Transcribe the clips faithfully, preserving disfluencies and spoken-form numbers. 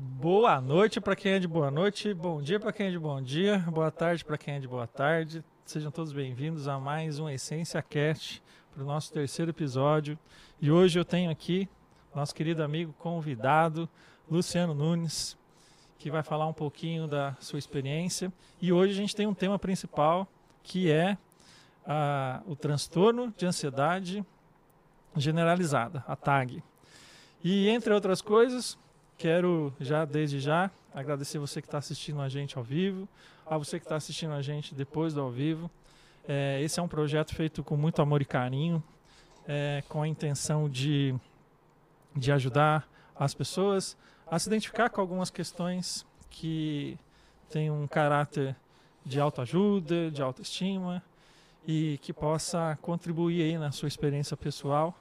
Boa noite para quem é de boa noite, bom dia para quem é de bom dia, boa tarde para quem é de boa tarde. Sejam todos bem-vindos a mais um Essência Cast, para o nosso terceiro episódio. E hoje eu tenho aqui nosso querido amigo convidado, Luciano Nunes, que vai falar um pouquinho da sua experiência. E hoje a gente tem um tema principal, que é a, o transtorno de ansiedade generalizada, a T A G. E entre outras coisas, quero já, desde já, agradecer você que está assistindo a gente ao vivo, a você que está assistindo a gente depois do ao vivo. É, esse é um projeto feito com muito amor e carinho, é, com a intenção de, de ajudar as pessoas a se identificar com algumas questões que têm um caráter de autoajuda, de autoestima e que possa contribuir aí na sua experiência pessoal,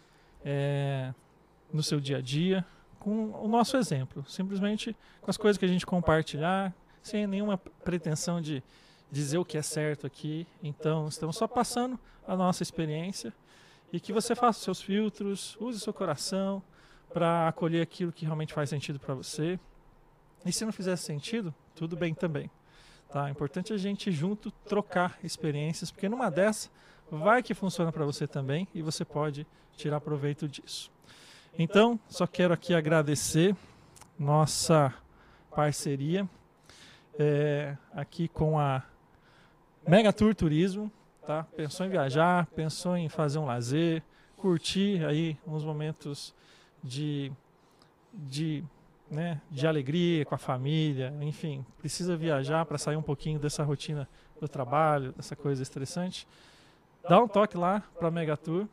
é, no seu dia a dia, com o nosso exemplo, simplesmente com as coisas que a gente compartilhar, sem nenhuma pretensão de dizer o que é certo aqui. Então, estamos só passando a nossa experiência e que você faça os seus filtros, use o seu coração para acolher aquilo que realmente faz sentido para você. E se não fizer sentido, tudo bem também. Tá? É importante a gente junto trocar experiências, porque numa dessa vai que funciona para você também e você pode tirar proveito disso. Então, só quero aqui agradecer nossa parceria é, aqui com a Megatour Turismo, tá? Pensou em viajar, pensou em fazer um lazer, curtir aí uns momentos de, de, né, de alegria com a família, enfim, precisa viajar para sair um pouquinho dessa rotina do trabalho, dessa coisa estressante. Dá um toque lá para a Megatour.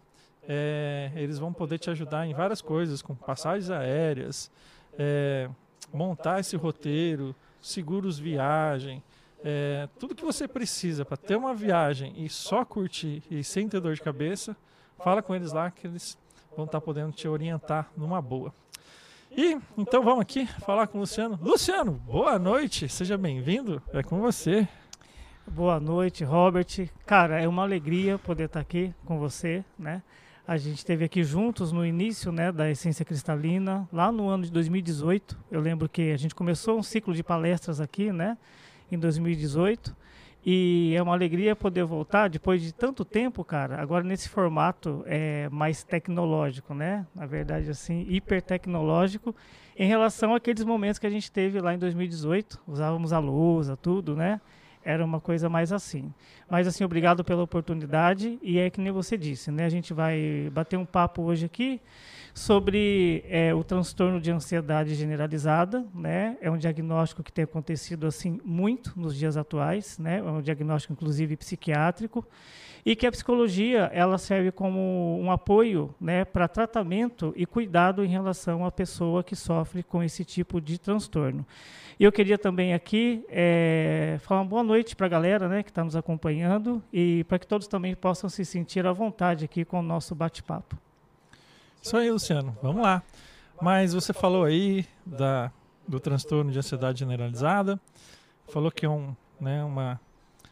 É, eles vão poder te ajudar em várias coisas, com passagens aéreas, é, montar esse roteiro, seguros viagem, é, tudo que você precisa para ter uma viagem e só curtir e sem ter dor de cabeça. Fala com eles lá que eles vão estar podendo te orientar numa boa. E então vamos aqui falar com o Luciano. Luciano, boa noite, seja bem-vindo, é com você. Boa noite, Robert. Cara, é uma alegria poder estar aqui com você, né? A gente esteve aqui juntos no início, né, da Essência Cristalina, lá no ano de dois mil e dezoito. Eu lembro que a gente começou um ciclo de palestras aqui, né, em dois mil e dezoito. E é uma alegria poder voltar depois de tanto tempo, cara, agora nesse formato é, mais tecnológico, né? Na verdade, assim, hiper tecnológico, em relação àqueles momentos que a gente teve lá em dois mil e dezoito. Usávamos a lousa, tudo, né? Era uma coisa mais assim. Mas, assim, obrigado pela oportunidade. E é que nem você disse, né? A gente vai bater um papo hoje aqui sobre é, o transtorno de ansiedade generalizada, né? É um diagnóstico que tem acontecido, assim, muito nos dias atuais, né? É um diagnóstico, inclusive, psiquiátrico. E que a psicologia, ela serve como um apoio, né, para tratamento e cuidado em relação à pessoa que sofre com esse tipo de transtorno. E eu queria também aqui é, falar uma boa noite para a galera, né, que está nos acompanhando e para que todos também possam se sentir à vontade aqui com o nosso bate-papo. Isso aí, Luciano, vamos lá. Mas você falou aí da, do transtorno de ansiedade generalizada, falou que é um, né, uma,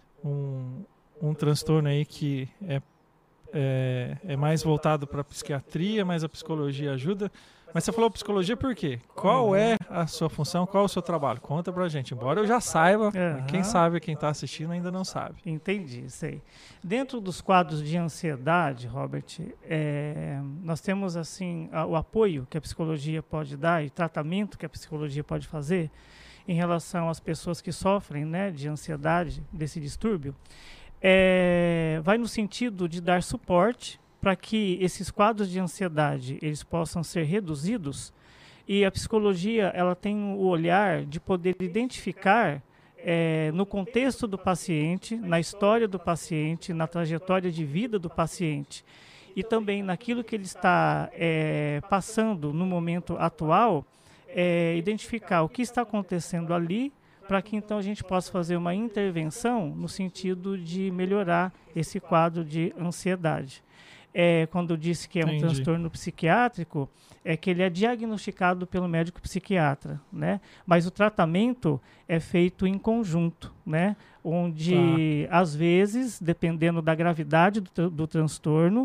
um, um transtorno aí que é, é, é mais voltado para a psiquiatria, mas a psicologia ajuda. Mas você falou psicologia por quê? Qual é a sua função? Qual é o seu trabalho? Conta pra gente. Embora eu já saiba, uhum. Quem sabe, quem está assistindo ainda não sabe. Entendi, sei. Dentro dos quadros de ansiedade, Robert, é, nós temos assim a, o apoio que a psicologia pode dar e tratamento que a psicologia pode fazer em relação às pessoas que sofrem, né, de ansiedade, desse distúrbio, é, vai no sentido de dar suporte para que esses quadros de ansiedade eles possam ser reduzidos. E a psicologia ela tem o olhar de poder identificar é, no contexto do paciente, na história do paciente, na trajetória de vida do paciente e também naquilo que ele está é, passando no momento atual, é, identificar o que está acontecendo ali para que então a gente possa fazer uma intervenção no sentido de melhorar esse quadro de ansiedade. É, quando eu disse que é um Entendi. transtorno psiquiátrico, é que ele é diagnosticado pelo médico psiquiatra, né? Mas o tratamento é feito em conjunto, né? Onde, tá. às vezes, dependendo da gravidade do, do transtorno,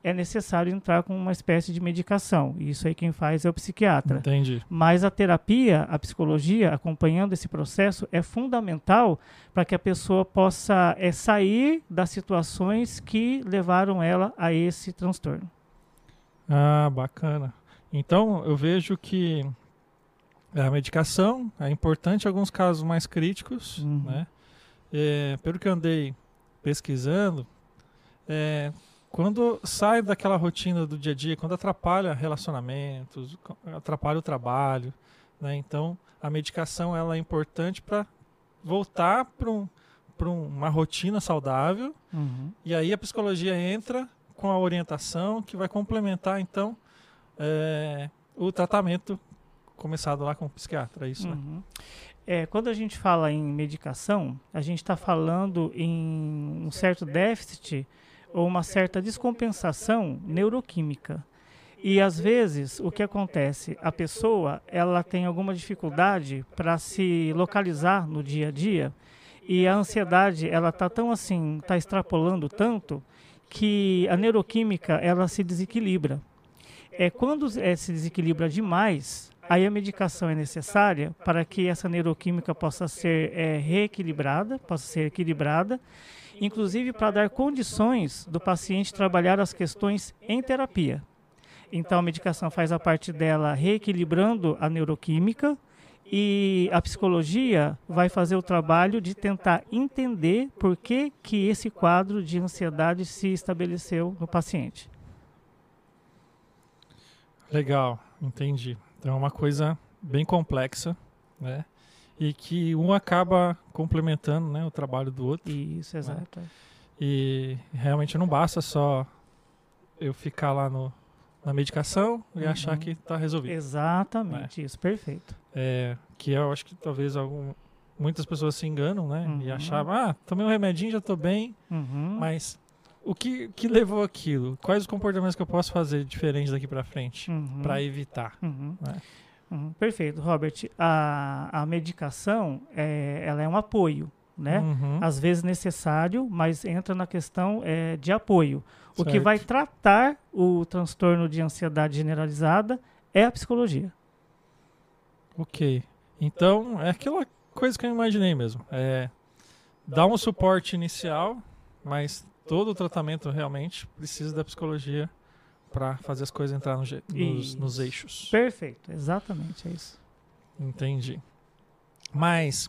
é necessário entrar com uma espécie de medicação. Isso aí quem faz é o psiquiatra. Entendi. Mas a terapia, a psicologia, acompanhando esse processo, é fundamental para que a pessoa possa é, sair das situações que levaram ela a esse transtorno. Ah, bacana. Então, eu vejo que a medicação é importante em alguns casos mais críticos, Uhum. né? É, pelo que eu andei pesquisando, é, quando sai daquela rotina do dia a dia, quando atrapalha relacionamentos, atrapalha o trabalho, né? Então, a medicação ela é importante para voltar para um, para uma rotina saudável. Uhum. E aí a psicologia entra com a orientação que vai complementar, então, é, o tratamento começado lá com o psiquiatra, é isso, né? Uhum. É, quando a gente fala em medicação, a gente está falando em um certo déficit ou uma certa descompensação neuroquímica. E às vezes o que acontece? A pessoa ela tem alguma dificuldade para se localizar no dia a dia e a ansiedade ela está tão assim, está extrapolando tanto que a neuroquímica ela se desequilibra. É quando é, se desequilibra demais, aí a medicação é necessária para que essa neuroquímica possa ser é, reequilibrada, possa ser equilibrada, inclusive para dar condições do paciente trabalhar as questões em terapia. Então a medicação faz a parte dela reequilibrando a neuroquímica e a psicologia vai fazer o trabalho de tentar entender por que, que esse quadro de ansiedade se estabeleceu no paciente. Legal, entendi. Então é uma coisa bem complexa, né? E que um acaba complementando, né, o trabalho do outro. Isso, exato. Né? E realmente não basta só eu ficar lá no, na medicação e Uhum. achar que está resolvido. Exatamente, isso, perfeito. É, que eu acho que talvez algum, muitas pessoas se enganam, né? Uhum. E achavam, ah, tomei um remedinho, já estou bem, Uhum. mas o que, que levou aquilo? Quais os comportamentos que eu posso fazer diferentes daqui para frente Uhum. para evitar? Uhum. Né? Uhum. Perfeito, Robert. A, a medicação é, ela é um apoio, né? Uhum. Às vezes necessário, mas entra na questão é, de apoio. O que Certo. vai tratar o transtorno de ansiedade generalizada é a psicologia. Ok. Então, é aquela coisa que eu imaginei mesmo. É dar um suporte inicial, mas todo o tratamento realmente precisa da psicologia para fazer as coisas entrar no je- nos, nos eixos. Perfeito, exatamente, é isso. Entendi. Mas,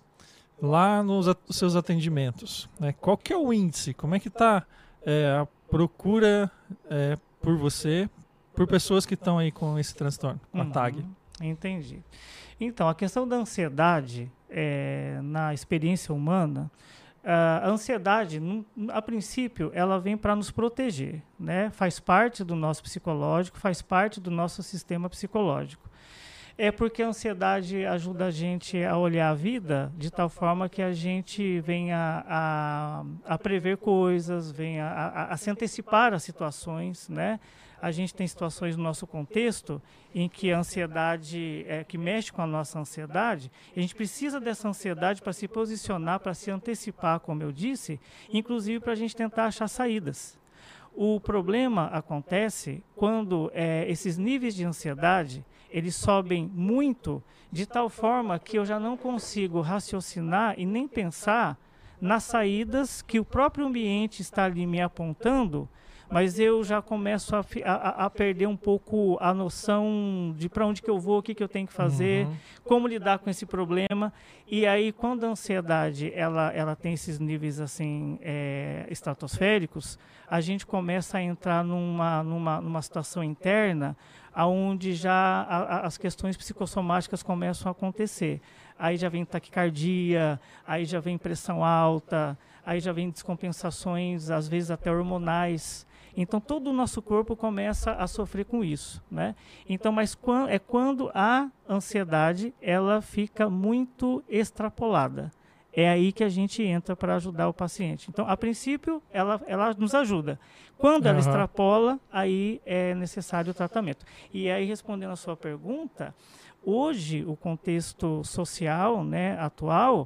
lá nos at- seus atendimentos, né, qual que é o índice? Como é que está a procura é, por você, por pessoas que estão aí com esse transtorno, com a Uhum. T A G? Entendi. Então, a questão da ansiedade é, na experiência humana, a ansiedade, num- a princípio, ela vem para nos proteger, né? Faz parte do nosso psicológico, faz parte do nosso sistema psicológico. É porque a ansiedade ajuda a gente a olhar a vida de tal forma que a gente venha a, a prever coisas, venha a, a, a se antecipar a situações, né? A gente tem situações no nosso contexto em que a ansiedade, é, que mexe com a nossa ansiedade, e a gente precisa dessa ansiedade para se posicionar, para se antecipar, como eu disse, inclusive para a gente tentar achar saídas. O problema acontece quando é, esses níveis de ansiedade, eles sobem muito, de tal forma que eu já não consigo raciocinar e nem pensar nas saídas que o próprio ambiente está ali me apontando, mas eu já começo a, fi- a- a perder um pouco a noção de para onde que eu vou, o que, que eu tenho que fazer, Uhum. como lidar com esse problema. E aí, quando a ansiedade ela, ela tem esses níveis assim é, estratosféricos, a gente começa a entrar numa, numa, numa situação interna onde já a, a, as questões psicossomáticas começam a acontecer. Aí já vem taquicardia, aí já vem pressão alta, aí já vem descompensações, às vezes até hormonais. Então, todo o nosso corpo começa a sofrer com isso, né? Então, mas quan- é quando a ansiedade, ela fica muito extrapolada. É aí que a gente entra para ajudar o paciente. Então, a princípio, ela, ela nos ajuda. Quando ela Aham. extrapola, aí é necessário o tratamento. E aí, respondendo a sua pergunta, hoje, o contexto social, né, atual,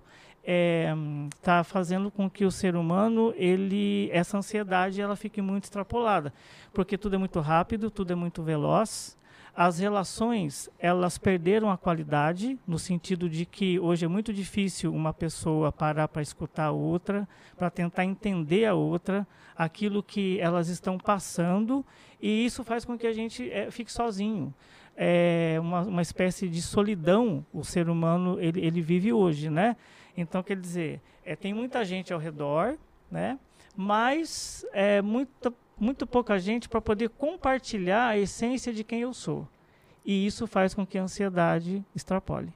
está fazendo com que o ser humano, ele, essa ansiedade, ela fique muito extrapolada, porque tudo é muito rápido, tudo é muito veloz. As relações, elas perderam a qualidade, no sentido de que hoje é muito difícil uma pessoa parar para escutar a outra, para tentar entender a outra, aquilo que elas estão passando, e isso faz com que a gente é, fique sozinho. É uma, uma espécie de solidão o ser humano ele, ele vive hoje, né? Então, quer dizer, é, tem muita gente ao redor, né? Mas é muita muito pouca gente para poder compartilhar a essência de quem eu sou. E isso faz com que a ansiedade extrapole.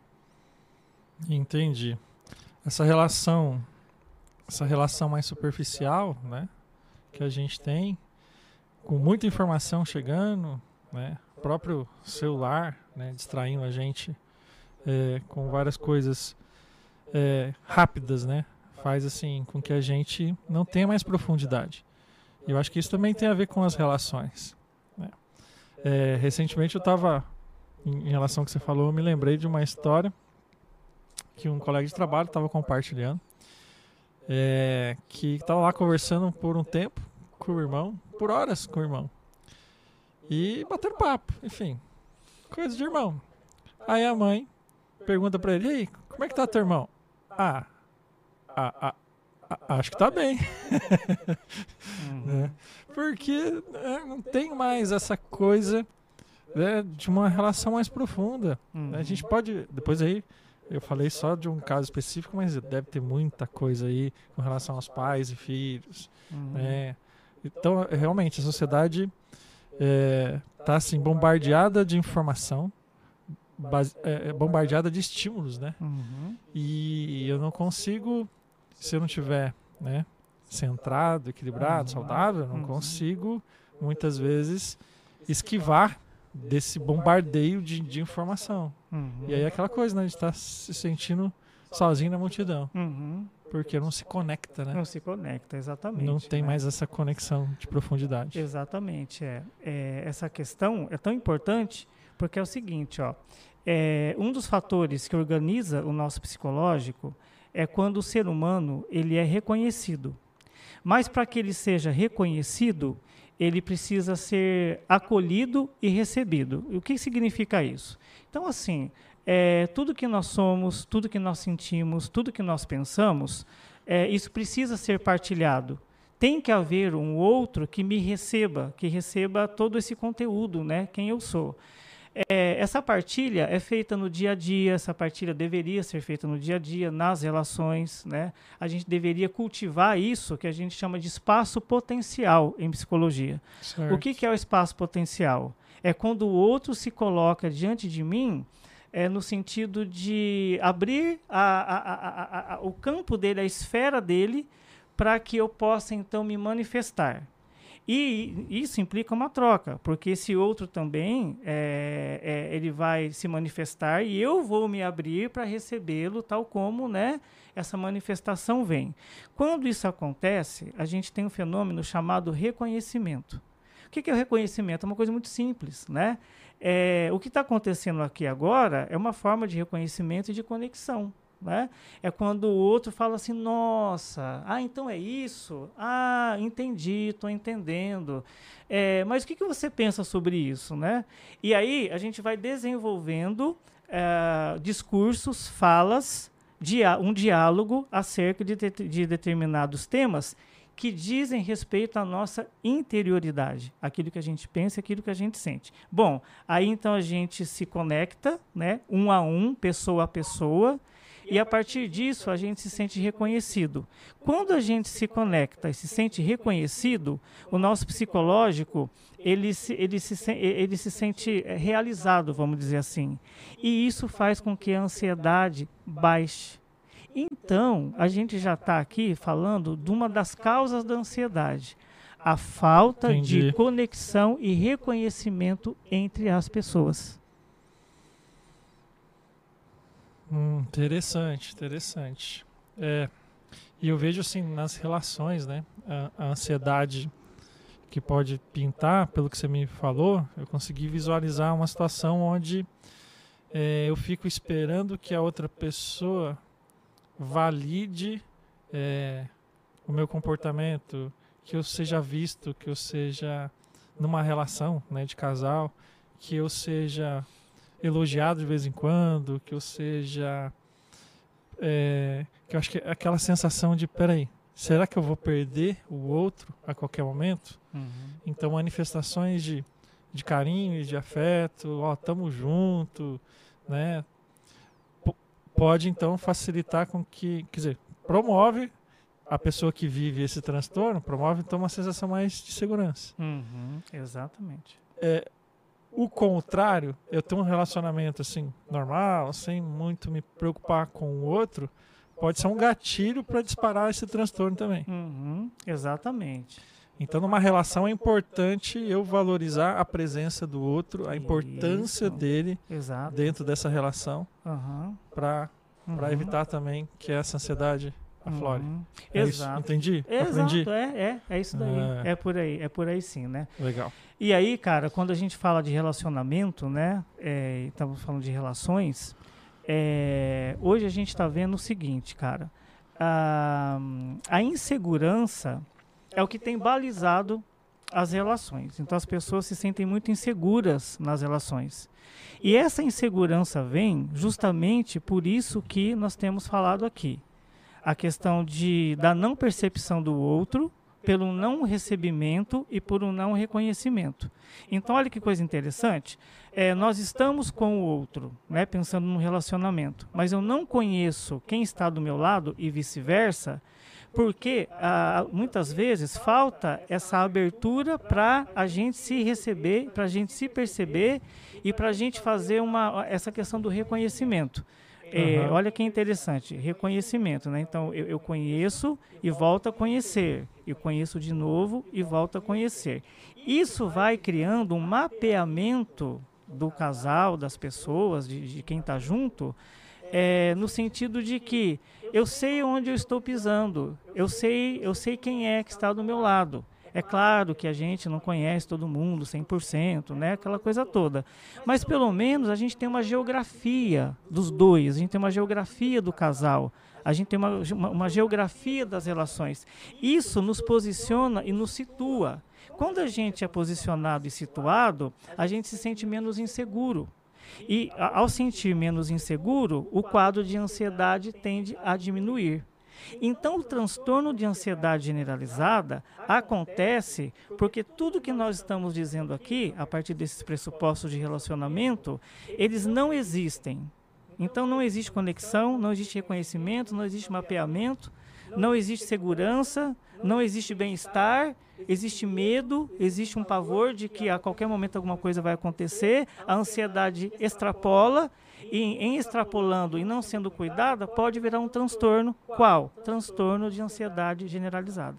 Entendi. Essa relação, essa relação mais superficial, né, que a gente tem, com muita informação chegando, né, o próprio celular, né, distraindo a gente é, com várias coisas é, rápidas, né, faz assim com que a gente não tenha mais profundidade. E eu acho que isso também tem a ver com as relações, né? É, recentemente eu estava, em, em relação ao que você falou, eu me lembrei de uma história que um colega de trabalho estava compartilhando, é, que estava lá conversando por um tempo com o irmão, por horas com o irmão, e batendo papo, enfim, coisa de irmão. Aí a mãe pergunta para ele: "E aí, como é que tá teu irmão?" Ah, ah, ah. Acho que tá bem. Uhum. Né? Porque né, não tem mais essa coisa, né, de uma relação mais profunda. Uhum. A gente pode, depois aí, eu falei só de um caso específico, mas deve ter muita coisa aí com relação aos pais e filhos. Uhum. Né? Então, realmente, a sociedade está é, assim, bombardeada de informação, base, é, bombardeada de estímulos, né? Uhum. E eu não consigo... Se eu não estiver, né, centrado, equilibrado, uhum. saudável, eu não uhum. consigo, muitas vezes, esquivar desse bombardeio de, de informação. Uhum. E aí é aquela coisa, né, a gente está se sentindo sozinho na multidão. Uhum. Porque não se conecta, né? Não se conecta, exatamente. Não tem né? mais essa conexão de profundidade. Exatamente. É. É, essa questão é tão importante porque é o seguinte, ó, é, um dos fatores que organiza o nosso psicológico é quando o ser humano ele é reconhecido. Mas para que ele seja reconhecido, ele precisa ser acolhido e recebido. E o que significa isso? Então, assim, é, tudo que nós somos, tudo que nós sentimos, tudo que nós pensamos, é, isso precisa ser partilhado. Tem que haver um outro que me receba, que receba todo esse conteúdo, né? Quem eu sou. É, essa partilha é feita no dia a dia, essa partilha deveria ser feita no dia a dia, nas relações, né? A gente deveria cultivar isso que a gente chama de espaço potencial em psicologia. Certo. O que, que é o espaço potencial? É quando o outro se coloca diante de mim, é, no sentido de abrir a, a, a, a, o campo dele, a esfera dele, para que eu possa então me manifestar. E isso implica uma troca, porque esse outro também é, é, ele vai se manifestar e eu vou me abrir para recebê-lo tal como, né, essa manifestação vem. Quando isso acontece, a gente tem um fenômeno chamado reconhecimento. O que, que é o reconhecimento? É uma coisa muito simples, né? É, o que está acontecendo aqui agora é uma forma de reconhecimento e de conexão. Né? É quando o outro fala assim, nossa, ah, então é isso? Ah, entendi, estou entendendo. É, mas o que, que você pensa sobre isso? Né? E aí a gente vai desenvolvendo é, discursos, falas, dia, um diálogo acerca de, de, de determinados temas que dizem respeito à nossa interioridade, aquilo que a gente pensa, aquilo que a gente sente. Bom, aí então a gente se conecta, né, um a um, pessoa a pessoa, e a partir disso a gente se sente reconhecido. Quando a gente se conecta e se sente reconhecido, o nosso psicológico ele se, ele se, ele se sente realizado, vamos dizer assim. E isso faz com que a ansiedade baixe. Então, a gente já está aqui falando de uma das causas da ansiedade. A falta Entendi. de conexão e reconhecimento entre as pessoas. Hum, interessante, interessante. É, e eu vejo assim nas relações, né? A, a ansiedade que pode pintar, pelo que você me falou, eu consegui visualizar uma situação onde é, eu fico esperando que a outra pessoa valide é, o meu comportamento, que eu seja visto, que eu seja numa relação, né, de casal, que eu seja elogiado de vez em quando, que eu seja... É, que eu acho que é aquela sensação de, peraí, será que eu vou perder o outro a qualquer momento? Uhum. Então, manifestações de, de carinho e de afeto, ó, tamo junto, né? P- pode, então, facilitar com que, quer dizer, promove a pessoa que vive esse transtorno, promove, então, uma sensação mais de segurança. Uhum. Exatamente. É, o contrário, eu tenho um relacionamento, assim, normal, sem muito me preocupar com o outro, pode ser um gatilho para disparar esse transtorno também. Uhum. Exatamente. Então, numa relação é importante eu valorizar a presença do outro, a importância Isso. dele Exato. dentro dessa relação, Uhum. para Uhum. para evitar também que essa ansiedade aflore. Uhum. É isso? Exato. Entendi? Exato, Aprendi? é, é, é isso daí. É. É por aí, é por aí sim, né? Legal. E aí, cara, quando a gente fala de relacionamento, né? É, estamos falando de relações. É, hoje a gente está vendo o seguinte, cara. A, a insegurança é o que tem balizado as relações. Então as pessoas se sentem muito inseguras nas relações. E essa insegurança vem justamente por isso que nós temos falado aqui. A questão de, da não percepção do outro, pelo não recebimento e por um não reconhecimento. Então, olha que coisa interessante. É, nós estamos com o outro, né, pensando no relacionamento, mas eu não conheço quem está do meu lado e vice-versa, porque ah, muitas vezes falta essa abertura para a gente se receber, para a gente se perceber e para a gente fazer uma, essa questão do reconhecimento. É, Uhum. olha que interessante, reconhecimento, né? Então, eu, eu conheço e volto a conhecer, eu conheço de novo e volto a conhecer. Isso vai criando um mapeamento do casal, das pessoas, de, de quem está junto, é, no sentido de que eu sei onde eu estou pisando, eu sei, eu sei quem é que está do meu lado. É claro que a gente não conhece todo mundo cem por cento, né? Aquela coisa toda. Mas pelo menos a gente tem uma geografia dos dois, a gente tem uma geografia do casal, a gente tem uma, uma, uma geografia das relações. Isso nos posiciona e nos situa. Quando a gente é posicionado e situado, a gente se sente menos inseguro. E a, ao sentir menos inseguro, o quadro de ansiedade tende a diminuir. Então, o transtorno de ansiedade generalizada acontece porque tudo que nós estamos dizendo aqui, a partir desses pressupostos de relacionamento, eles não existem. Então, não existe conexão, não existe reconhecimento, não existe mapeamento, não existe segurança, não existe bem-estar, existe medo, existe um pavor de que a qualquer momento alguma coisa vai acontecer, a ansiedade extrapola. E em extrapolando e não sendo cuidada, pode virar um transtorno. Qual? Transtorno de ansiedade generalizada.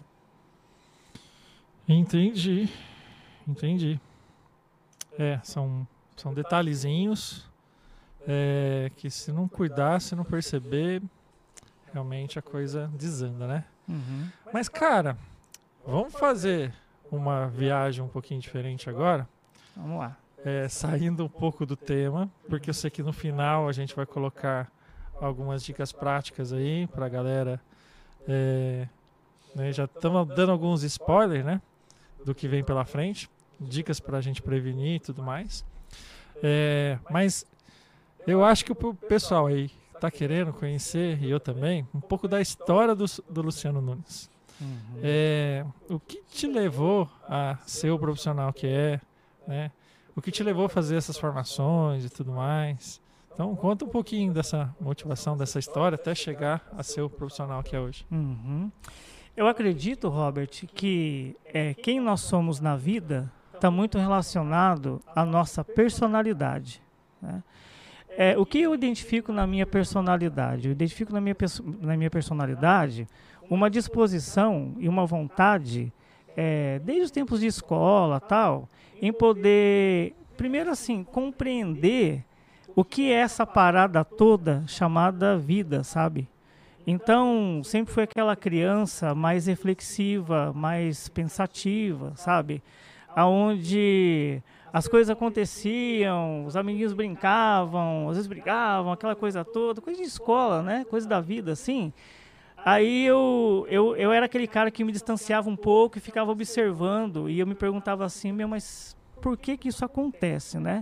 Entendi. Entendi. É, são, são detalhezinhos é, que se não cuidar, se não perceber, realmente a coisa desanda, né? Uhum. Mas, cara, vamos fazer uma viagem um pouquinho diferente agora? Vamos lá. É, saindo um pouco do tema, porque eu sei que no final a gente vai colocar algumas dicas práticas aí pra galera. É, né, já estamos dando alguns spoilers, né, do que vem pela frente, dicas pra gente prevenir e tudo mais. É, mas eu acho que o pessoal aí tá querendo conhecer, e eu também, um pouco da história do, do Luciano Nunes. Uhum. É, o que te levou a ser o profissional que é, né? O que te levou a fazer essas formações e tudo mais. Então, conta um pouquinho dessa motivação, dessa história, até chegar a ser o profissional que é hoje. Uhum. Eu acredito, Robert, que é, quem nós somos na vida está muito relacionado à nossa personalidade, né? É, o que eu identifico na minha personalidade? Eu identifico na minha, na minha personalidade uma disposição e uma vontade, é, desde os tempos de escola, tal, em poder, primeiro assim, compreender o que é essa parada toda chamada vida, sabe? Então, sempre foi aquela criança mais reflexiva, mais pensativa, sabe? Aonde as coisas aconteciam, os amiguinhos brincavam, às vezes brigavam, aquela coisa toda, coisa de escola, né? Coisa da vida, assim. Aí eu, eu, eu era aquele cara que me distanciava um pouco e ficava observando, e eu me perguntava assim, meu, mas por que que isso acontece, né?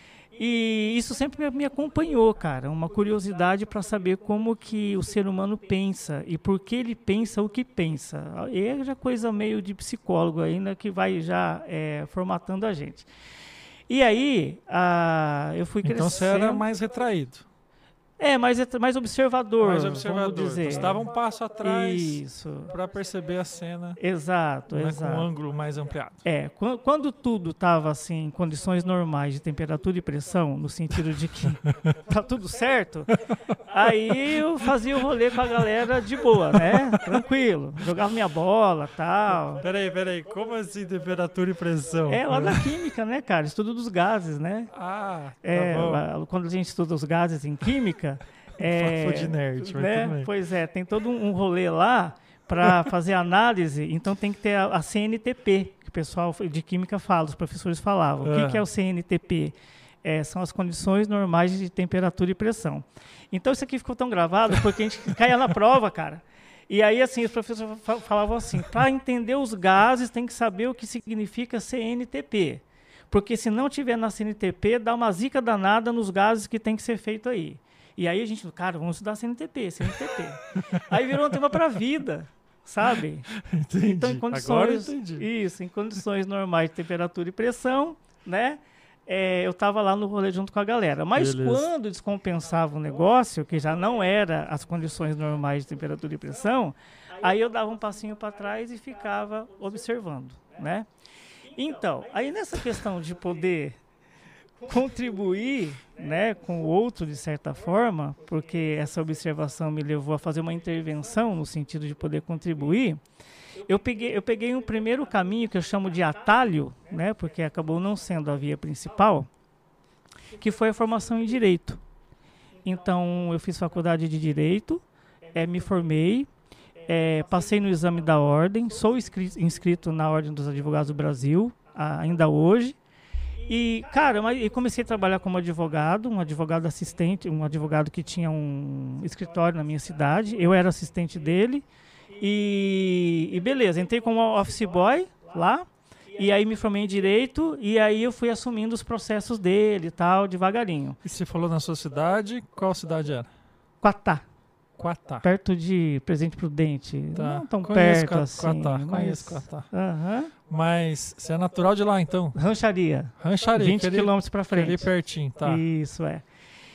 E isso sempre me acompanhou, cara, uma curiosidade para saber como que o ser humano pensa e por que ele pensa o que pensa. E é já coisa meio de psicólogo ainda que vai já é, formatando a gente. E aí, a, eu fui crescendo... Então você era mais retraído. É, mais, mais observador, mais observador. vamos dizer. Você estava um passo atrás para perceber a cena. Exato, né, exato. Com um ângulo mais ampliado. É, quando, quando tudo estava assim, em condições normais de temperatura e pressão, no sentido de que tá tudo certo, aí eu fazia o rolê com a galera de boa, né? Tranquilo. Jogava minha bola e tal. Peraí, peraí, como assim temperatura e pressão? É, lá da química, né, cara? Estudo dos gases, né? Ah, tá é, bom. Quando a gente estuda os gases em química... É, Papo de nerd, mas né? também. Pois é, tem todo um, um rolê lá para fazer análise, então tem que ter a, a C N T P, que o pessoal de química fala, os professores falavam. O Ah. que, que é o C N T P? É, são as condições normais de temperatura e pressão. Então isso aqui ficou tão gravado porque a gente caía na prova, cara. E aí, assim, os professores falavam assim, para entender os gases tem que saber o que significa C N T P. Porque se não tiver na C N T P, dá uma zica danada nos gases que tem que ser feito aí. E aí a gente, cara, vamos estudar C N T P, C N T P. Aí virou um tema para a vida, sabe? Entendi. Então, em condições, Agora eu entendi. Isso, em condições normais de temperatura e pressão, né? É, eu estava lá no rolê junto com a galera. Mas Beleza. quando descompensava o negócio, que já não era as condições normais de temperatura e pressão, aí eu dava um passinho para trás e ficava observando, né? Então, aí nessa questão de poder contribuir, né, com o outro de certa forma, porque essa observação me levou a fazer uma intervenção no sentido de poder contribuir, eu peguei, eu peguei um primeiro caminho que eu chamo de atalho, né, porque acabou não sendo a via principal, que foi a formação em Direito. Então, eu fiz faculdade de Direito, é, me formei, é, passei no exame da ordem, sou inscrito, inscrito na Ordem dos Advogados do Brasil, a, ainda hoje. E, cara, eu comecei a trabalhar como advogado, um advogado assistente, um advogado que tinha um escritório na minha cidade. Eu era assistente dele. E, e beleza, entrei como office boy lá. E aí me formei em Direito. E aí eu fui assumindo os processos dele e tal, devagarinho. E você falou na sua cidade, qual cidade era? Quatá. Quatá. Perto de Presidente Prudente. Tá. Não tão Conheço perto Quatá, assim. Quatá, mas... conheço Quatá. Aham. Mas você é natural de lá, então? Rancharia. Rancharia. vinte quilômetros pra frente. Ali pertinho, tá. Isso, é.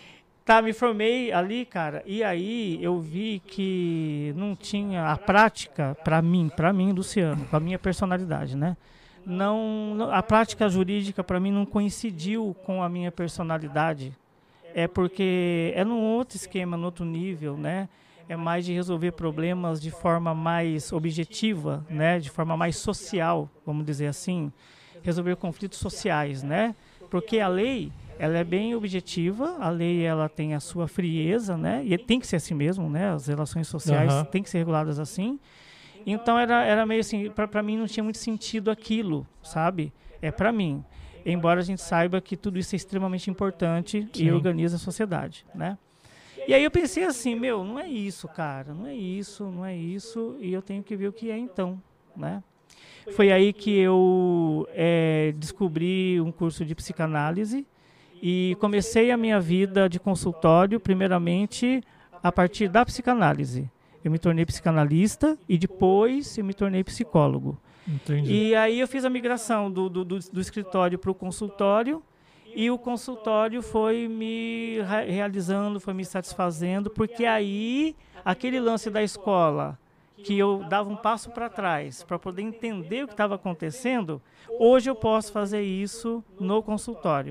Tá, me formei ali, cara, e aí eu vi que não tinha a prática, pra mim, pra mim, Luciano, com a minha personalidade, né? Não, não- a prática jurídica pra mim não coincidiu com a minha personalidade. É porque é num outro esquema, num outro nível, né? É mais de resolver problemas de forma mais objetiva, né? De forma mais social, vamos dizer assim. Resolver conflitos sociais, né? Porque a lei, ela é bem objetiva, a lei ela tem a sua frieza, né? E tem que ser assim mesmo, né? As relações sociais Aham. têm que ser reguladas assim. Então era, era meio assim, para mim não tinha muito sentido aquilo, sabe? É para mim. Embora a gente saiba que tudo isso é extremamente importante Sim. e organiza a sociedade, né? E aí eu pensei assim, meu, não é isso, cara, não é isso, não é isso, e eu tenho que ver o que é então, né? Foi aí que eu eh, descobri um curso de psicanálise e comecei a minha vida de consultório, primeiramente, a partir da psicanálise. Eu me tornei psicanalista e depois eu me tornei psicólogo. Entendi. E aí eu fiz a migração do, do, do, do escritório para o consultório e o consultório foi me ra- realizando, foi me satisfazendo, porque aí aquele lance da escola, que eu dava um passo para trás para poder entender o que estava acontecendo, hoje eu posso fazer isso no consultório.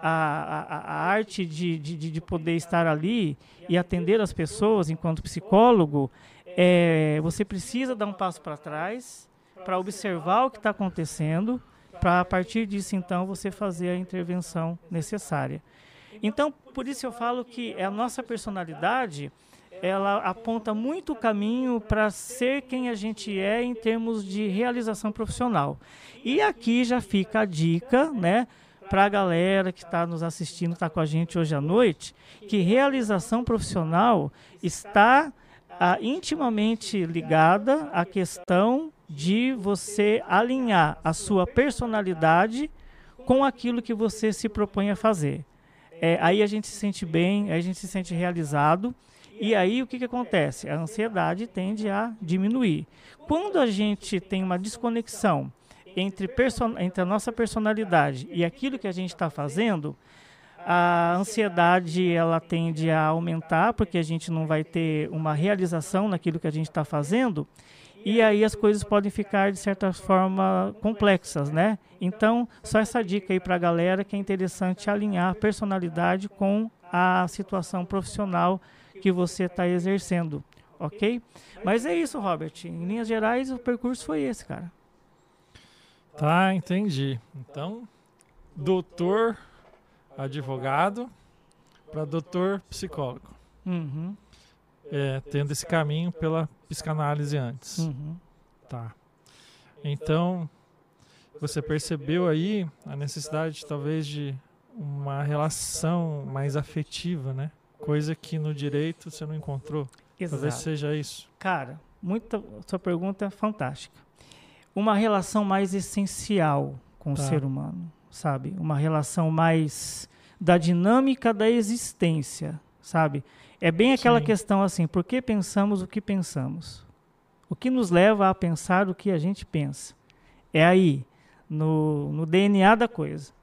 A, a, a arte de, de, de poder estar ali e atender as pessoas enquanto psicólogo, é, você precisa dar um passo para trás para observar o que está acontecendo, para a partir disso, então, você fazer a intervenção necessária. Então, por isso eu falo que a nossa personalidade, ela aponta muito o caminho para ser quem a gente é em termos de realização profissional. E aqui já fica a dica, né, para a galera que está nos assistindo, está com a gente hoje à noite, que realização profissional está ah, intimamente ligada à questão de você alinhar a sua personalidade com aquilo que você se propõe a fazer. É, aí a gente se sente bem, aí a gente se sente realizado, e aí o que, que acontece? A ansiedade tende a diminuir. Quando a gente tem uma desconexão entre, person- entre a nossa personalidade e aquilo que a gente está fazendo, a ansiedade ela tende a aumentar, porque a gente não vai ter uma realização naquilo que a gente está fazendo, e aí as coisas podem ficar, de certa forma, complexas, né? Então, só essa dica aí para a galera que é interessante alinhar a personalidade com a situação profissional que você está exercendo, ok? Mas é isso, Robert. Em linhas gerais, o percurso foi esse, cara. Tá, entendi. Então, doutor advogado para doutor psicólogo. Uhum. É, tendo esse caminho pela psicanálise antes. Uhum. Tá. Então, você percebeu aí a necessidade, talvez, de uma relação mais afetiva, né? Coisa que no direito você não encontrou. Exato. Talvez seja isso. Cara, muita, sua pergunta é fantástica. Uma relação mais essencial com Tá. o ser humano, sabe? Uma relação mais da dinâmica da existência, sabe? É bem aquela Sim. questão assim, por que pensamos o que pensamos? O que nos leva a pensar o que a gente pensa? É aí, no, no D N A da coisa.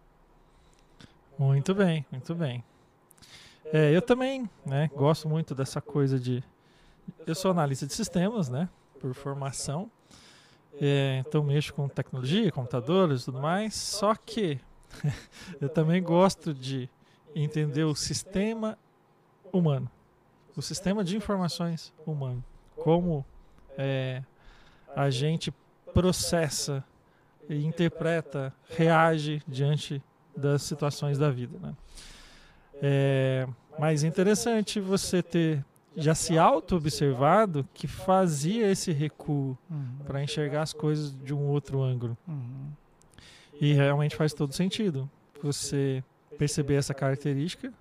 Muito bem, muito bem. É, eu também, né, gosto muito dessa coisa de... Eu sou analista de sistemas, né, por formação. É, então mexo com tecnologia, computadores e tudo mais. Só que eu também gosto de entender o sistema humano. O sistema de informações humano. Como é, a gente processa e interpreta, reage diante das situações da vida, né? É, mas é interessante você ter já se auto-observado que fazia esse recuo Uhum. para enxergar as coisas de um outro ângulo. Uhum. E realmente faz todo sentido você perceber essa característica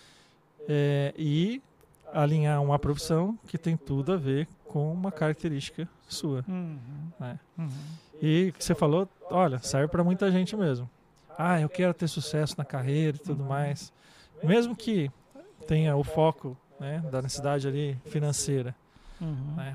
é, e alinhar uma profissão que tem tudo a ver com uma característica sua. Uhum. Né? Uhum. E que você falou, olha, serve para muita gente mesmo. Ah, eu quero ter sucesso na carreira e tudo mais. Mesmo que tenha o foco, né, da necessidade ali financeira, Uhum. né?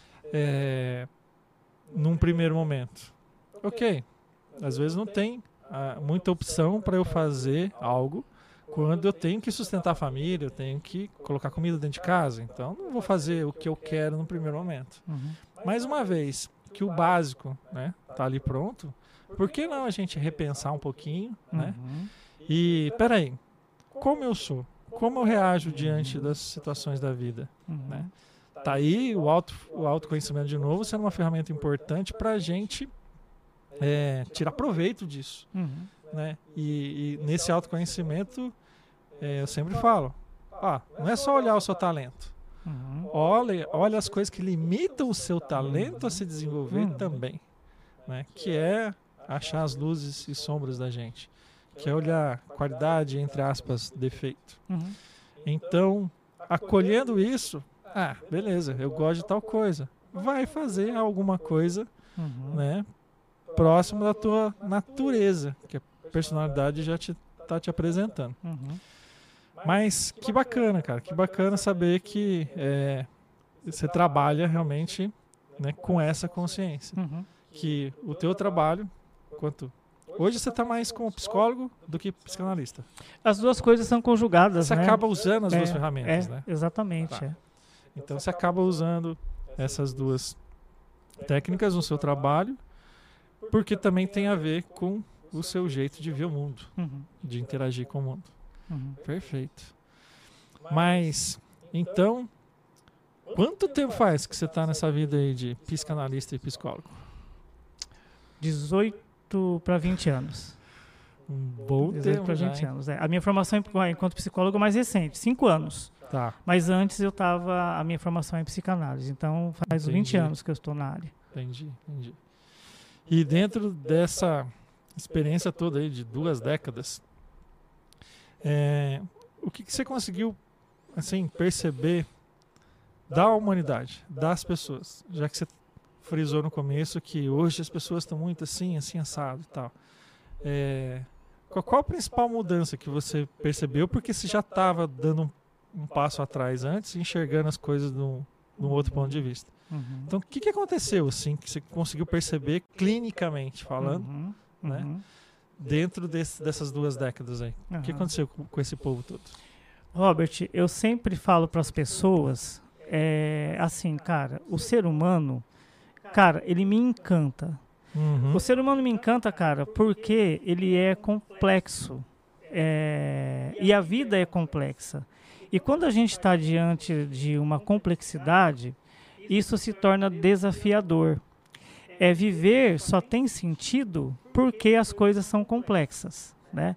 É, num primeiro momento. Ok, às vezes não tem ah, muita opção para eu fazer algo quando eu tenho que sustentar a família, eu tenho que colocar comida dentro de casa. Então, não vou fazer o que eu quero no primeiro momento. Uhum. Mas uma vez que o básico, né, tá ali pronto, por que não a gente repensar um pouquinho, né? Uhum. E, peraí, como eu sou? Como eu reajo diante das situações da vida? Uhum. Né? Tá aí o, auto, o autoconhecimento de novo sendo uma ferramenta importante para a gente é, tirar proveito disso. Uhum. Né? E, e nesse autoconhecimento, é, eu sempre falo, ah, não é só olhar o seu talento. Uhum. Olha, olha as coisas que limitam o seu talento a se desenvolver Uhum. também. Né? Que é achar as luzes e sombras da gente. Que é olhar qualidade, entre aspas, defeito. Uhum. Então, acolhendo isso, ah, beleza, eu gosto de tal coisa. Vai fazer alguma coisa, Uhum. né, próximo da tua natureza, que a personalidade já te, tá te apresentando. Uhum. Mas que bacana, cara, que bacana saber que é, você trabalha realmente, né, com essa consciência. Uhum. Que o teu trabalho, quanto... Hoje você está mais como psicólogo do que psicanalista. As duas coisas são conjugadas, Você né? acaba usando as É, duas ferramentas, é, né? Exatamente. Tá. É. Então você acaba usando essas duas técnicas no seu trabalho, porque também tem a ver com o seu jeito de ver o mundo, Uhum. de interagir com o mundo. Uhum. Perfeito. Mas, então, quanto tempo faz que você está nessa vida aí de psicanalista e psicólogo? dezoito para vinte anos. Um bom dezoito tempo para já, vinte hein? anos. É. A minha formação em- enquanto psicólogo é mais recente, cinco anos. Tá, Mas antes eu estava, a minha formação é em psicanálise. Então faz Entendi. vinte anos que eu estou na área. entendi, entendi. E dentro dessa experiência toda aí de duas décadas, é, o que, que você conseguiu assim, perceber da humanidade, das pessoas, já que você frisou no começo que hoje as pessoas estão muito assim, assim, assado e tal. É, qual, qual a principal mudança que você percebeu? Porque você já estava dando um, um passo atrás antes, enxergando as coisas de um outro ponto de vista. Uhum. Então, o que, que aconteceu, assim, que você conseguiu perceber clinicamente falando, Uhum. né, Uhum. dentro desse, dessas duas décadas aí? Uhum. O que aconteceu com, com esse povo todo? Robert, eu sempre falo para as pessoas, é, assim, cara, o ser humano, cara, ele me encanta. Uhum. O ser humano me encanta, cara, porque ele é complexo. É, e a vida é complexa. E quando a gente está diante de uma complexidade, isso se torna desafiador. É, viver só tem sentido porque as coisas são complexas, né?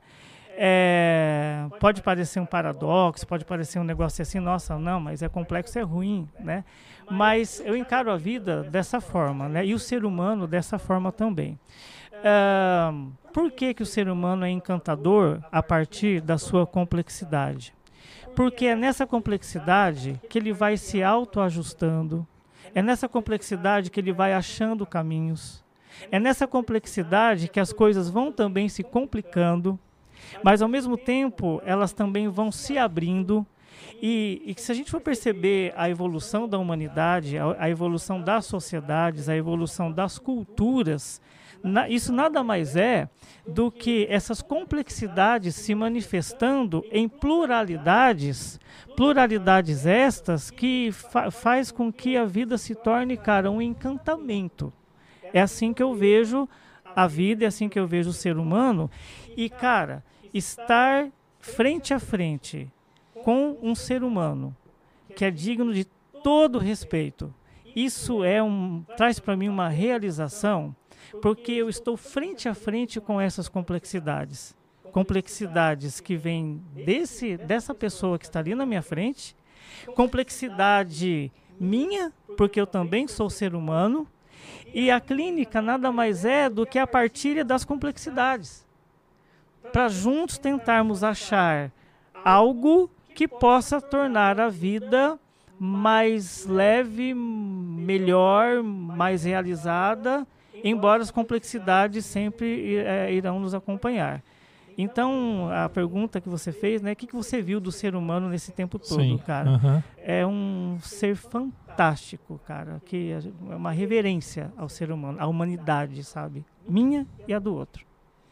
É, pode parecer um paradoxo, pode parecer um negócio assim, nossa, não, mas é complexo, é ruim, né? Mas eu encaro a vida dessa forma, né? E o ser humano dessa forma também. É, por que que o ser humano é encantador a partir da sua complexidade? Porque é nessa complexidade que ele vai se autoajustando, é nessa complexidade que ele vai achando caminhos, é nessa complexidade que as coisas vão também se complicando, mas ao mesmo tempo elas também vão se abrindo. E, e se a gente for perceber a evolução da humanidade, a, a evolução das sociedades, a evolução das culturas, na, isso nada mais é do que essas complexidades se manifestando em pluralidades, pluralidades estas que fa, faz com que a vida se torne, cara, um encantamento. É assim que eu vejo a vida, é assim que eu vejo o ser humano. E, cara, estar frente a frente com um ser humano que é digno de todo respeito, isso é um, traz para mim uma realização, porque eu estou frente a frente com essas complexidades. Complexidades que vêm desse, dessa pessoa que está ali na minha frente, complexidade minha, porque eu também sou ser humano, e a clínica nada mais é do que a partilha das complexidades, para juntos tentarmos achar algo que possa tornar a vida mais leve, melhor, mais realizada, embora as complexidades sempre é, irão nos acompanhar. Então, a pergunta que você fez, né, o que, que você viu do ser humano nesse tempo todo, Sim, cara? uhum. É um ser fantástico, cara, que é uma reverência ao ser humano, à humanidade, sabe? Minha e a do outro.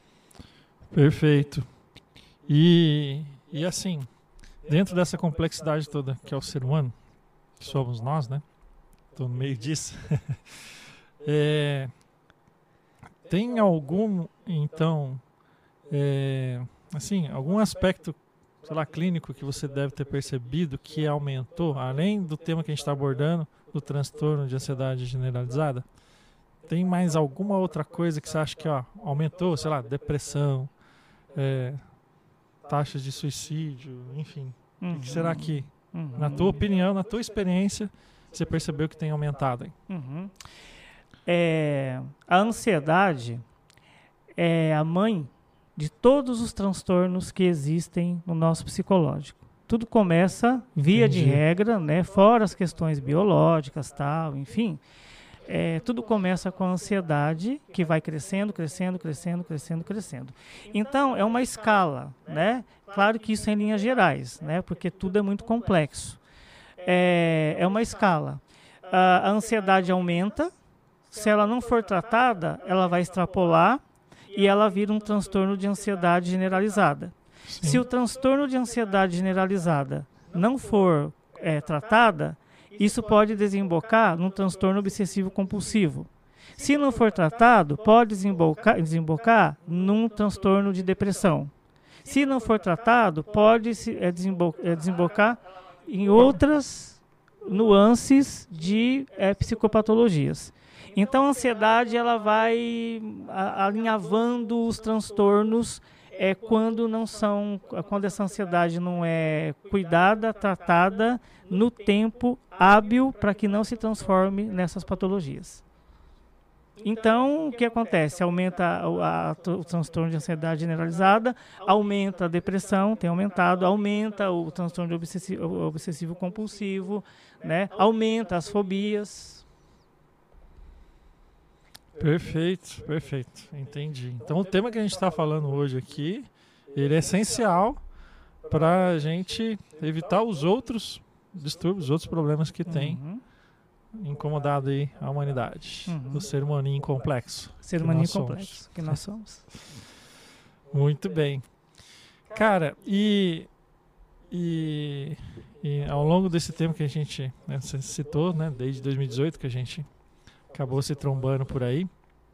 Perfeito. E, e assim, dentro dessa complexidade toda que é o ser humano, que somos nós, né? Estou no meio disso. é, tem algum, então, é, assim, algum aspecto, sei lá, clínico que você deve ter percebido que aumentou, além do tema que a gente está abordando, do transtorno de ansiedade generalizada? Tem mais alguma outra coisa que você acha que ó, aumentou, sei lá, depressão, é, taxas de suicídio, enfim. Uhum. O que será que, Uhum. na tua opinião, na tua experiência, você percebeu que tem aumentado? Hein? Uhum. É, a ansiedade é a mãe de todos os transtornos que existem no nosso psicológico. Tudo começa, via Entendi. de regra, né, fora as questões biológicas, tal, enfim, é, tudo começa com a ansiedade que vai crescendo, crescendo, crescendo, crescendo, crescendo. Então, é uma escala, né? Claro que isso é em linhas gerais, né? Porque tudo é muito complexo. É, é uma escala. A, a ansiedade aumenta, se ela não for tratada, ela vai extrapolar e ela vira um transtorno de ansiedade generalizada. Sim. Se o transtorno de ansiedade generalizada não for é, tratada, isso pode desembocar num transtorno obsessivo compulsivo. Se não for tratado, pode desembocar, desembocar num transtorno de depressão. Se não for tratado, pode se, é, desembo, é, desembocar em outras nuances de é, psicopatologias. Então, a ansiedade ela vai a, alinhavando os transtornos é, quando não são, quando essa ansiedade não é cuidada, tratada no tempo hábil para que não se transforme nessas patologias. Então, o que acontece? Aumenta a, a, o transtorno de ansiedade generalizada, aumenta a depressão, tem aumentado, aumenta o transtorno de obsessivo, obsessivo compulsivo, né? Aumenta as fobias. Perfeito, perfeito, entendi. Então o tema que a gente está falando hoje aqui, ele é essencial para a gente evitar os outros distúrbios, os outros problemas que tem Uhum. incomodado aí a humanidade, Uhum. o ser humaninho complexo. Ser que humaninho nós somos. complexo que nós somos. Muito bem. Cara, e, e, e ao longo desse tempo que a gente, né, você citou, né, desde dois mil e dezoito que a gente acabou se trombando por aí,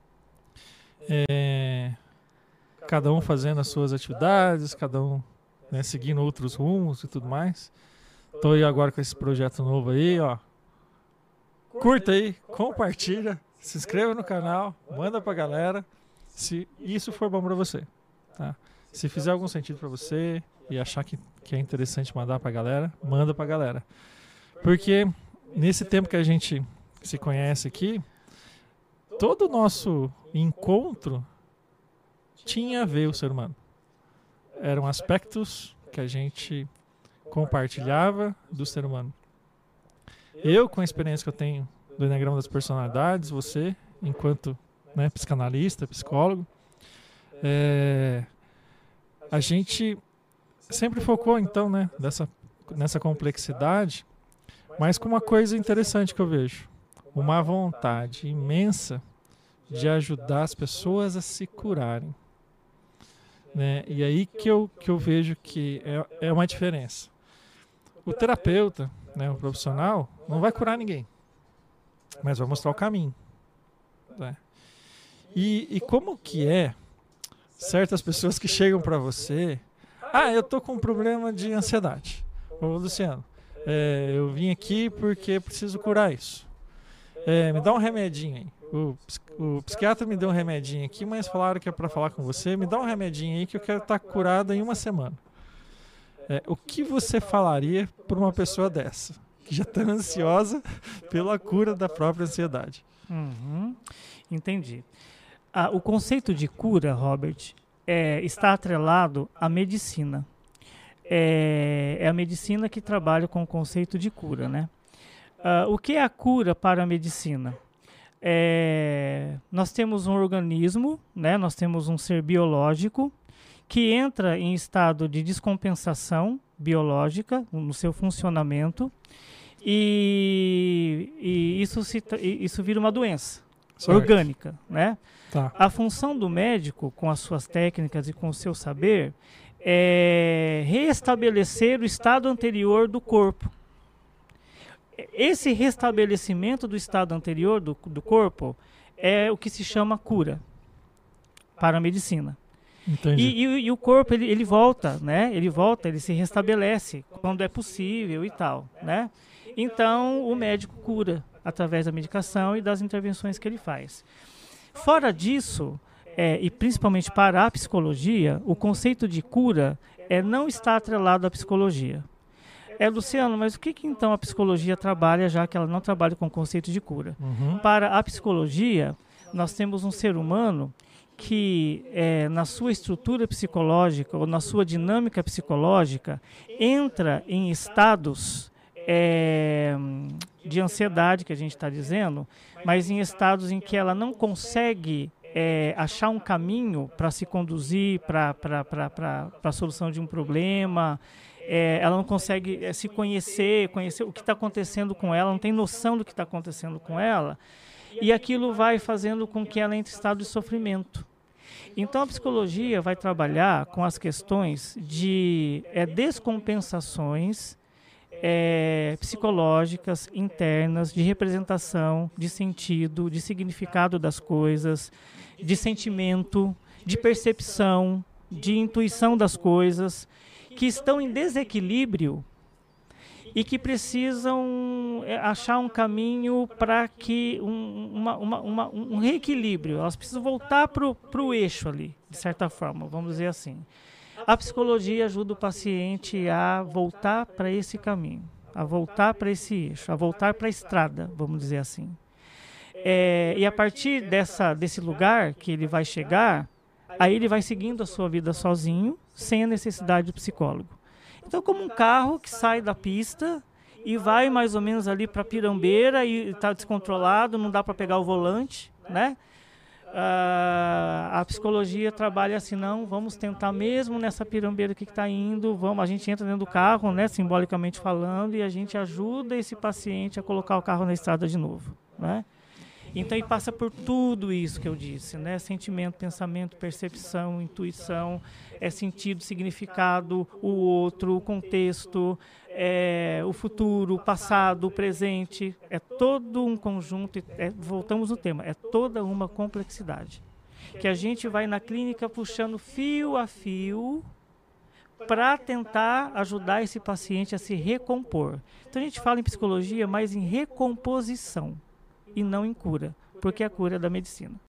é, cada um fazendo as suas atividades, cada um, né, seguindo outros rumos e tudo mais. Estou aí agora com esse projeto novo aí, ó. Curta aí, compartilha, se inscreva no canal, manda pra galera, se isso for bom pra você, tá? Se fizer algum sentido pra você e achar que, que é interessante mandar pra galera, manda pra galera. Porque nesse tempo que a gente se conhece aqui, todo o nosso encontro tinha a ver o ser humano. Eram aspectos que a gente compartilhava do ser humano. Eu, com a experiência que eu tenho do Enneagrama das Personalidades, você, enquanto, né, psicanalista, psicólogo, é, a gente sempre focou, então, né, dessa, nessa complexidade, mas com uma coisa interessante que eu vejo, uma vontade imensa de ajudar as pessoas a se curarem. Né? E aí que eu, que eu vejo que é, é uma diferença. O terapeuta, né, o profissional, não vai curar ninguém, mas vai mostrar o caminho. Né? E, e como que é certas pessoas que chegam para você, ah, eu tô com um problema de ansiedade. Ô, Luciano, é, eu vim aqui porque preciso curar isso. É, me dá um remedinho aí. O, o psiquiatra me deu um remedinho aqui, mas falaram que é para falar com você. Me dá um remedinho aí que eu quero estar curado em uma semana. É, o que você falaria para uma pessoa dessa, que já está ansiosa pela cura da própria ansiedade? Uhum. Entendi. Ah, o conceito de cura, Robert, é, está atrelado à medicina. É, é a medicina que trabalha com o conceito de cura, né? Ah, o que é a cura para a medicina? É, nós temos um organismo, né? Nós temos um ser biológico que entra em estado de descompensação biológica no seu funcionamento e, e isso, se, isso vira uma doença certo. Orgânica, né? Tá. A função do médico, com as suas técnicas e com o seu saber, é restabelecer o estado anterior do corpo. Esse restabelecimento do estado anterior do, do corpo é o que se chama cura para a medicina. Entendi. E, e, e o corpo ele, ele volta, né? Ele volta, ele se restabelece quando é possível e tal, né? Então o médico cura através da medicação e das intervenções que ele faz. Fora disso, é, e principalmente para a psicologia, o conceito de cura é, não está atrelado à psicologia. É, Luciano, mas o que, que então a psicologia trabalha, já que ela não trabalha com o conceito de cura? Uhum. Para a psicologia, nós temos um ser humano que, é, na sua estrutura psicológica ou na sua dinâmica psicológica, entra em estados é, de ansiedade, que a gente está dizendo, mas em estados em que ela não consegue é, achar um caminho para se conduzir para a solução de um problema. É, ela não consegue é, se conhecer, conhecer o que está acontecendo com ela, não tem noção do que está acontecendo com ela, e aquilo vai fazendo com que ela entre em estado de sofrimento. Então a psicologia vai trabalhar com as questões de é, descompensações é, psicológicas internas, de representação, de sentido, de significado das coisas, de sentimento, de percepção, de intuição das coisas, que estão em desequilíbrio e que precisam achar um caminho para que um, uma, uma, uma, um reequilíbrio. Elas precisam voltar para o eixo ali, de certa forma, vamos dizer assim. A psicologia ajuda o paciente a voltar para esse caminho, a voltar para esse eixo, a voltar para a estrada, vamos dizer assim. É, e a partir dessa, desse lugar que ele vai chegar, aí ele vai seguindo a sua vida sozinho, sem a necessidade do psicólogo. Então, como um carro que sai da pista e vai mais ou menos ali para Pirambeira e está descontrolado, não dá para pegar o volante, né? Uh, a psicologia trabalha assim, não, vamos tentar mesmo nessa pirambeira que está indo, vamos, a gente entra dentro do carro, né, simbolicamente falando, e a gente ajuda esse paciente a colocar o carro na estrada de novo, né? Então, ele passa por tudo isso que eu disse, né? Sentimento, pensamento, percepção, intuição, é sentido, significado, o outro, o contexto, é, o futuro, o passado, o presente. É todo um conjunto, é, voltamos no tema, é toda uma complexidade. Que a gente vai na clínica puxando fio a fio para tentar ajudar esse paciente a se recompor. Então, a gente fala em psicologia, mas em recomposição. E não em cura, porque a cura é da medicina.